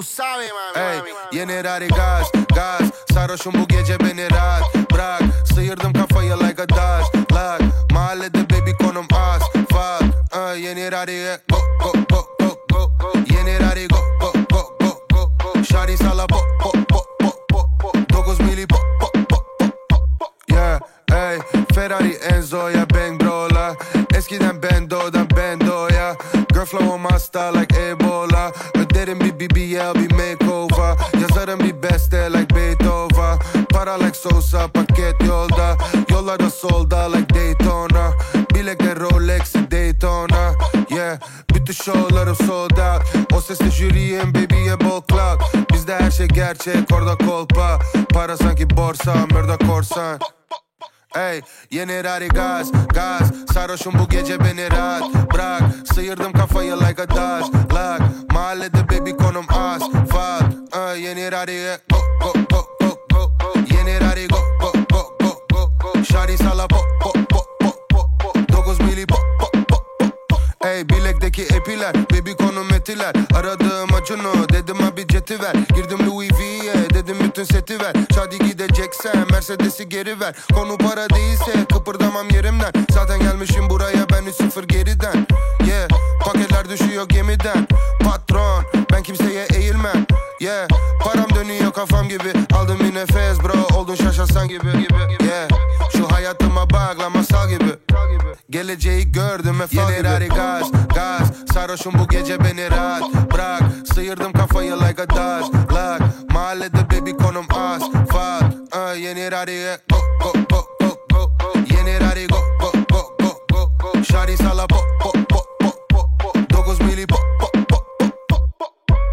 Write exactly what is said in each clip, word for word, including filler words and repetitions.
sabes mami. Ey, yeni rari gaz, gaz. Sarhoşum bu gece beni rahat bırak. Sıyırdım kafayı like a dash lock. Mahallede baby konum az fuck. uh, Yeni rari go go go go go go. Yeni rari go go go go go go. Şari sala bo bo bo bo bo bo. Dokuz mili bo bo bo bo bo. Yeah, ey, Ferrari Enzo'ya bang bro'la. Eskiden Bendo'dan Bendo'ya. Girl flow'um hasta like Ebola. Öderim bir B B L bir makeover. Yazarım bir beste like Beethoven. Para like Sosa paket yolda. Yollarda solda like Daytona. Bilekler Rolex'i Daytona. Yeah, bütün showlarım sold out. O sesle jüriyim baby'ye bol clout. Bizde her şey gerçek orada kolpa. Para sanki borsa murda korsan. Ey, yeni rari gaz, gaz. Sarhoşum bu gece beni rahat bırak. Sıyırdım kafayı like a dash lock. Mahallede baby konum az fuck. uh, Yeni rari go go go go go go. Yeni rari go go go go go go. Şari sala bo bo bo bo bo bo. Dokuz mili bo bo bo bo bo. Ey, bilekteki epiler baby konum etiler. Aradığım Acun'u dedim abi jeti ver. Girdim Louis V'ye dedim bütün seti ver. Şadi gideceksen Mercedes'i geri ver. Konu para değilse kıpırdamam yerimden. Zaten gelmişim buraya ben üç sıfır geriden. Yeah, paketler düşüyor gemiden. Patron, ben kimseye eğilmem. Yeah, param dönüyor kafam gibi. Aldım bir nefes bro, oldun şaşasan gibi. Yeah, şu hayatıma bak lan masal gibi. Geleceği gördüm ve yeni rari gaz, gaz. Sarhoşum bu gece beni rahat bırak. Sıyırdım kafayı like a dash lock. Mahallede baby konum az fuck. uh, Yeni rari go go go go go go. Yeni rari go go go go go go. Şari sala bo bo bo bo bo bo. Dokuz mili bo bo bo bo bo bo.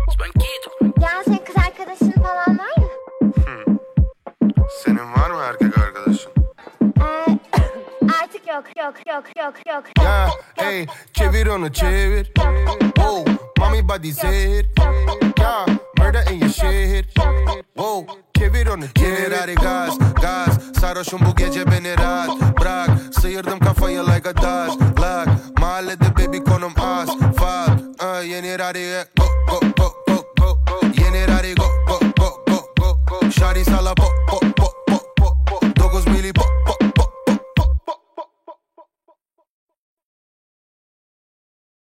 Ya senin kız arkadaşın falan var mı? hmm. Senin var mı erkek arkadaşın? Ee, artık yok yok yok yok yok. Ya hey, çevir onu çevir. Whoa, mommy body zehir. Ya murder in your shit. Whoa, çevir onu çevir. Yeni rari gaz, gaz. Sarhoşum bu gece beni rahat bırak. Sıyırdım kafayı like a dash lock. Mahallede baby konum az fuck. uh, Yeni rari go go go go go go. Yeni rari go go go go go go. Şari sala bo